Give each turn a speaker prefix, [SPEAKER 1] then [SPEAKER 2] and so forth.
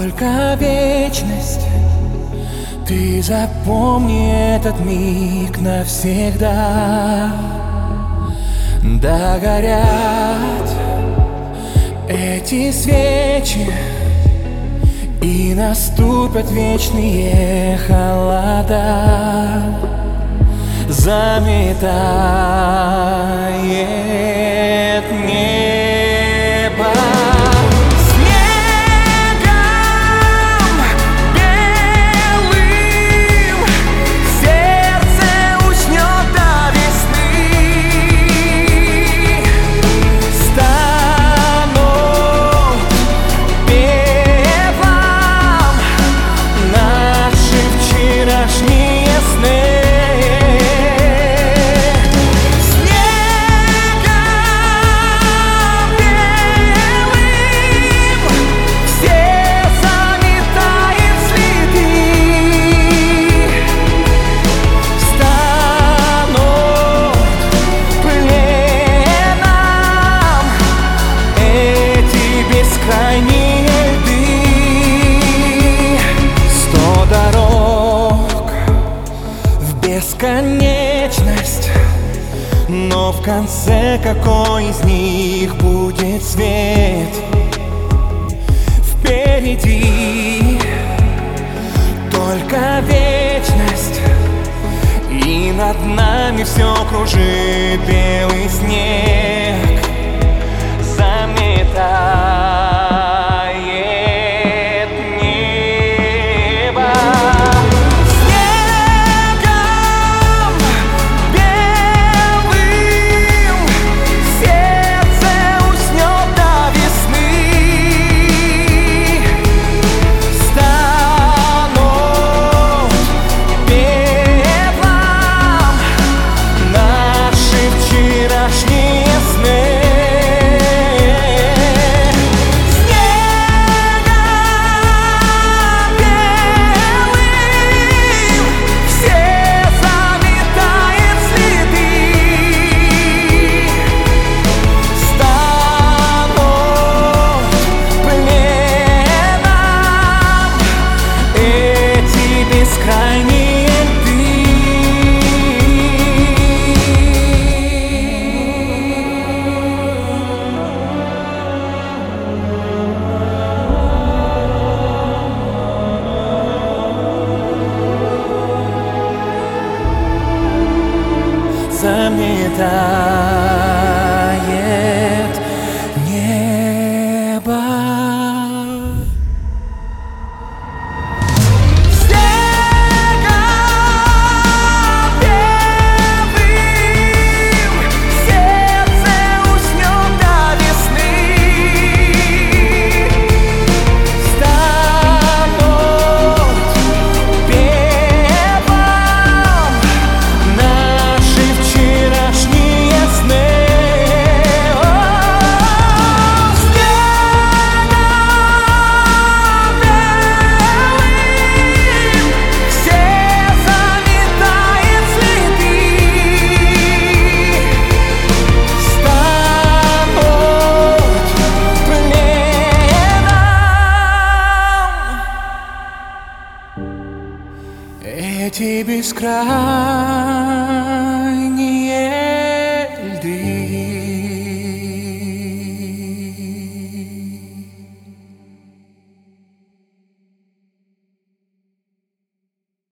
[SPEAKER 1] Только вечность. Ты запомни этот миг навсегда. Догорят эти свечи, и наступят вечные холода. Заметает небо снегом белым. Сердце уснет до весны. Станут пеплом наши вчерашние сны. Бесконечность, но в конце какой из них будет свет? Впереди только вечность, и над нами все кружит белый снег. Заметает небо заметает небо. Эти бескрайние